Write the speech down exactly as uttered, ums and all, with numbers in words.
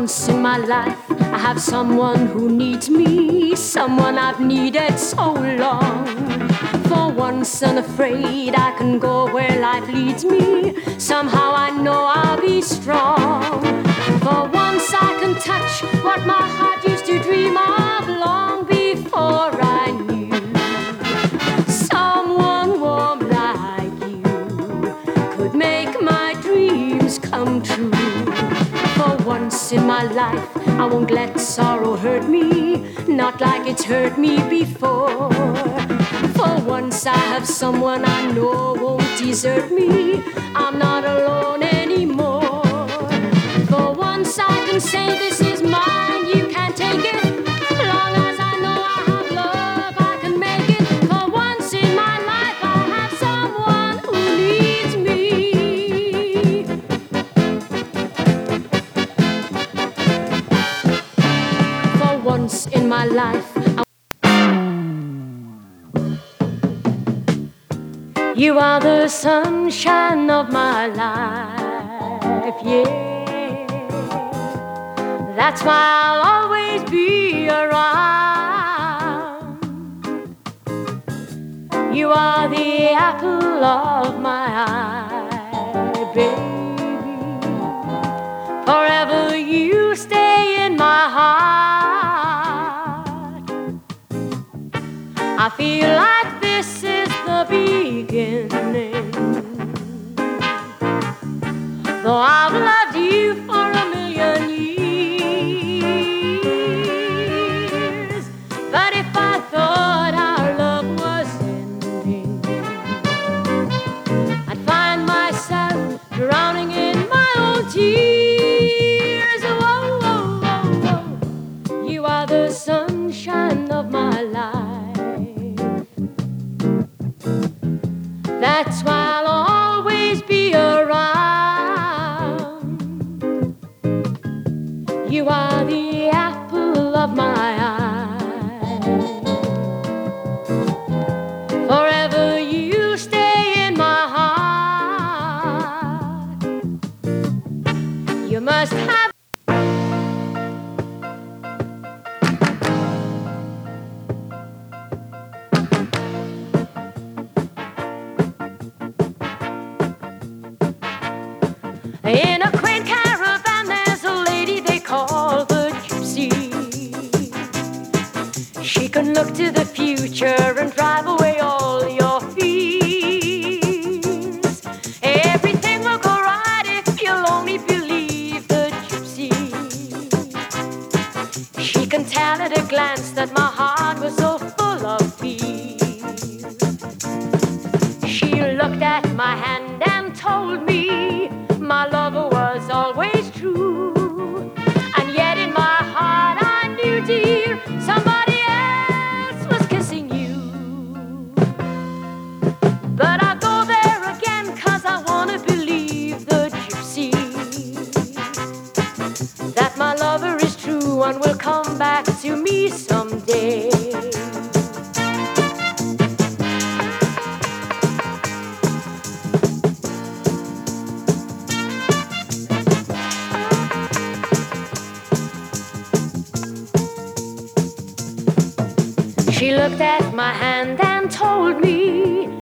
once in my life I have someone who needs me, someone I've needed so long. For once unafraid I can go where life leads me, somehow I know I'll be strong. For once I can touch what my heart used to dream of long before I knew someone warm like you could make my dreams come true. For once in my life I won't let sorrow hurt me, not like it's hurt me before. For once I have someone I know won't desert me, I'm not alone anymore. For once I can say this is mine, you can't take it. Long as I know I have love, I can make it. For once in my life I have someone who needs me. For once in my life I You are the sunshine of my life, yeah. That's why I'll always be around. You are the apple of my eye, baby. Forever you stay in my heart. I feel like this is the beginning, though I've loved you for a million years. But if I thought our love was ending, I'd find myself drowning in my own tears. Whoa, whoa, whoa, whoa. You are the sunshine of my life. That's why I'll always be around. You are the apple of my eye. Forever you stay in my heart. You must have In a quaint caravan there's a lady they call the gypsy. She can look to the future and drive away all your fears. Everything will go right if you'll only believe the gypsy. She can tell at a glance that my heart was so full of fear. She looked at my hand and told me my lover was always true. And yet in my heart I knew, dear, somebody else was kissing you. But I'll go there again, cause I wanna believe the gypsy, that my lover is true and will come back to me someday. She looked at my hand and told me